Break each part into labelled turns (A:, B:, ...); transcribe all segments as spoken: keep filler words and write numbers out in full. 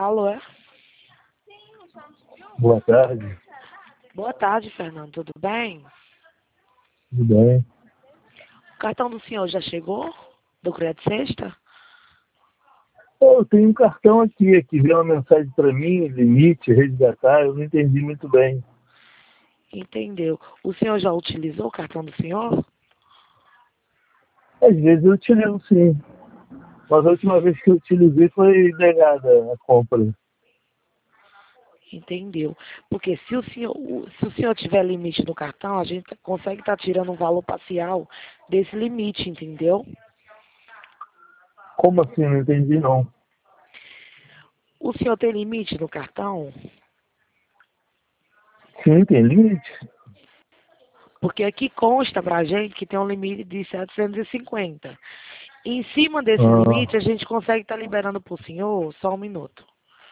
A: falo, é?
B: Boa tarde.
A: Boa tarde, Fernando. Tudo bem?
B: Tudo bem?
A: O cartão do senhor já chegou? Do Crédito Sexta?
B: Eu tenho um cartão aqui, aqui veio uma mensagem para mim, limite, resgatar, eu não entendi muito bem.
A: Entendeu. O senhor já utilizou o cartão do senhor?
B: Às vezes eu utilizo sim, mas a última vez que eu utilizei foi negada a compra.
A: Entendeu. Porque se o senhor, o- se o senhor tiver limite no cartão, a gente consegue estar tirando um valor parcial desse limite, entendeu?
B: Como assim? Não entendi não.
A: O senhor tem limite no cartão?
B: Sim, tem limite?
A: Porque aqui consta pra gente que tem um limite de setecentos e cinquenta. Em cima desse limite,
B: Ah,
A: a gente consegue estar liberando pro senhor só um minuto.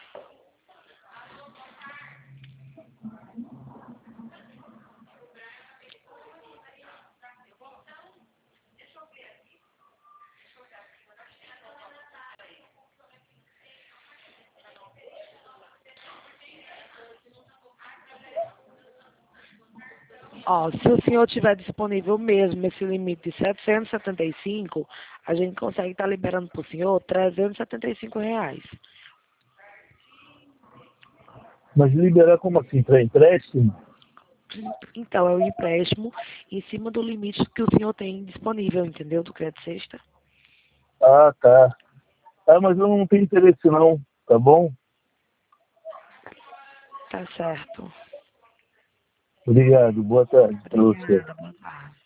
A: Ó, se o senhor tiver disponível mesmo esse limite de setecentos e setenta e cinco, a gente consegue estar liberando para o senhor trezentos e setenta e cinco reais.
B: mas liberar como assim? Para empréstimo?
A: Então, é o empréstimo em cima do limite que o senhor tem disponível, entendeu? Do Crédito Sexta.
B: Ah, tá. Ah, mas eu não tenho interesse não, tá bom?
A: Tá certo.
B: Obrigado, boa tarde para você.
A: Obrigada, boa tarde.